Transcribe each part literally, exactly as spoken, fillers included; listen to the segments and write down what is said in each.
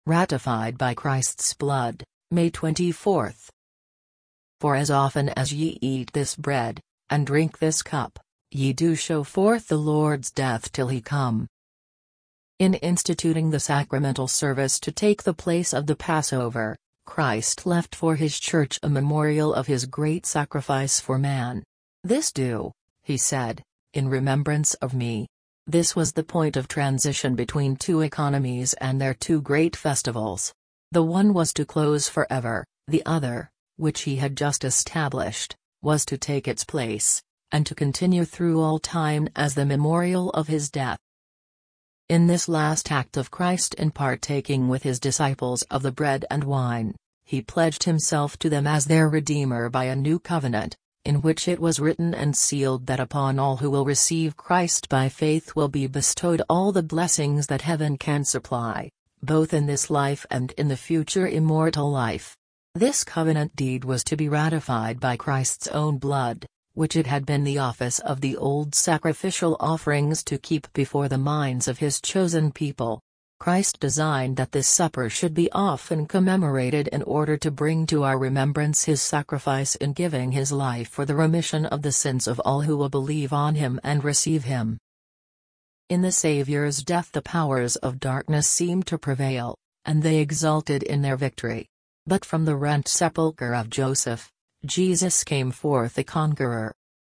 ratified by Christ's blood, May twenty-fourth. For as often as ye eat this bread, and drink this cup, ye do show forth the Lord's death till he come. In instituting the sacramental service to take the place of the Passover, Christ left for his church a memorial of his great sacrifice for man. This do, he said, in remembrance of me. This was the point of transition between two economies and their two great festivals. The one was to close forever, the other, which he had just established, was to take its place, and to continue through all time as the memorial of his death. In this last act of Christ in partaking with his disciples of the bread and wine, he pledged himself to them as their Redeemer by a new covenant, in which it was written and sealed that upon all who will receive Christ by faith will be bestowed all the blessings that heaven can supply, both in this life and in the future immortal life. This covenant deed was to be ratified by Christ's own blood, which it had been the office of the old sacrificial offerings to keep before the minds of his chosen people. Christ designed that this supper should be often commemorated in order to bring to our remembrance his sacrifice in giving his life for the remission of the sins of all who will believe on him and receive him. In the Saviour's death the powers of darkness seemed to prevail, and they exulted in their victory. But from the rent sepulchre of Joseph, Jesus came forth a conqueror.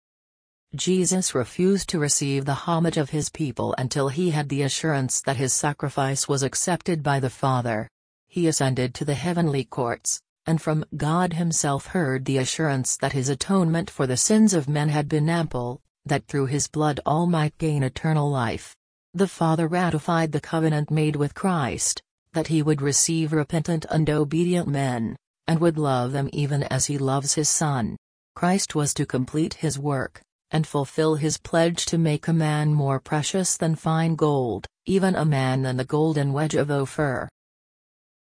Jesus refused to receive the homage of his people until he had the assurance that his sacrifice was accepted by the Father. He ascended to the heavenly courts, and from God himself heard the assurance that his atonement for the sins of men had been ample, that through his blood all might gain eternal life. The Father ratified the covenant made with Christ, that he would receive repentant and obedient men, and would love them even as he loves his Son. Christ was to complete his work, and fulfill his pledge to make a man more precious than fine gold, even a man than the golden wedge of Ophir.